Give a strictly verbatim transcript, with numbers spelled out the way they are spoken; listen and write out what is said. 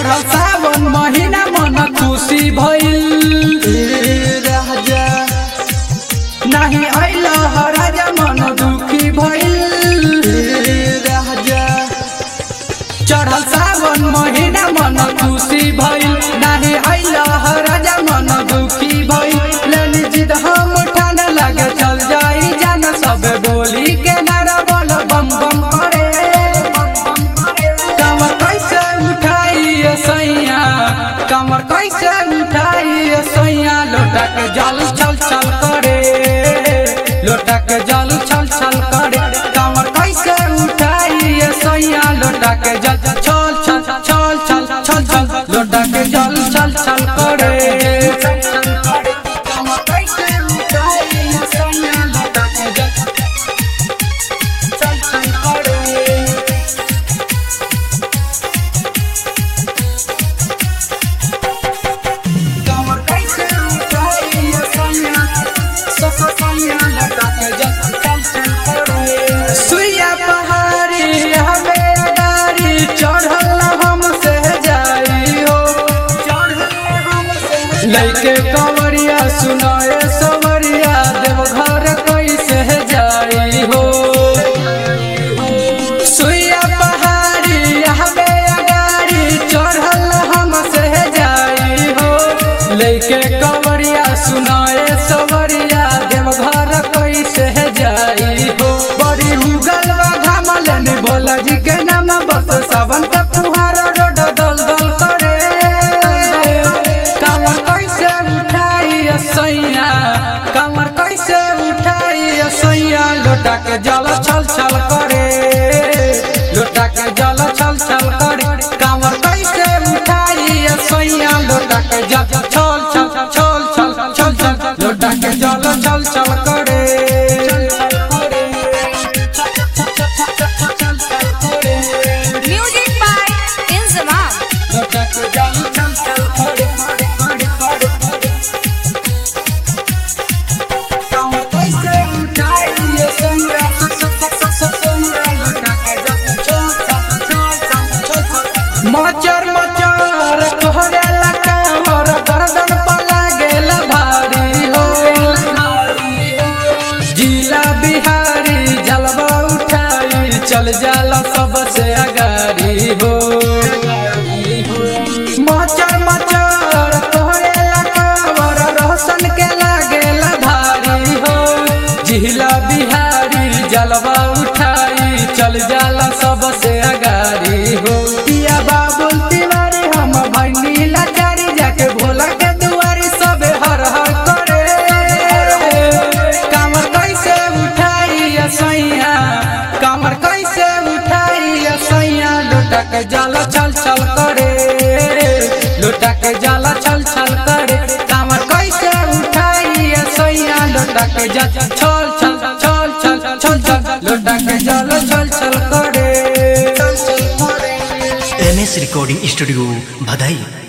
चढ़ल सावन महीना मन खुशी भइल राजा नहीं आइल राजा मन दुखी भइल राजा चढ़ल सावन महीना मन खुशी भइल नहीं आइल राजा मन दुखी भइल लेनी जिद हम ठान लगे चल जाई जान सब बोली के नारा बोल बम बम करे कमर कैसे उठाई सैया कमर कैसे उठाई सैया लोटा के जल चल चल करे लोटा के जल चल चल करे कमर कैसे उठाई सैया लोटा के जल चल चल चल चल चल चल लोटा के जल चल चल करे कमर कैसे उठाई सैया लोटा के जल चल चल करे कमर कैसे उठाई सैया सैया लोटा के जल चल चल करे सुइया पहाड़ी हमें गाड़ी चढ़ल हमसे जाई हो लइके कंवरिया सुनाए सवरिया देवघर कैसे जाई हो सुइया पहाड़ी हमें गाड़ी चढ़ल हमसे जाई हो लइके कंवरिया सुनाए सवरिया देवघर कैसे जाई हो बड़ी उगल घामल ने भोला जी के नाम बस सावन का फुहार रोड दल दल करे कमर कैसे उठाई सैया कमर कैसे उठाई सैया लोटा के जल छल छल करे लोटा के जल छल छल करे कमर कैसे उठाई सैया लोटा के जल छल छल छल छल छल छल लोटा के जल छल छल करे Music by Inzamam. लोटा के जल छल छल करे कमर कैसे उठाई सैया लोटा के जल छल छल छल छल मचर मचर तोहरे लकावर गर्दन पर लागेल भारी हो जिला बिहारी जलवा उठाई चल जाला सबसे अगारी हो मचर मचर तोहरे लकावर रोशन के लागेल भारी हो जिला बिहारी जलवा उठाई चल जाला सबसे अगारी हो पिया बाबुल तिवारी हम भाई नीलाचारी जाके भोला के दुआरी सबे हर हर करे कमर कैसे उठाई सैया कमर कैसे उठाई सैया लोटा के जाला चल चल करे लोटा के जाला चल चल करे कमर कैसे उठाई सैया लोटा के जल चल चल चल चल चल चल लोटा के जल चल चल करे M S recording studio Bhadai.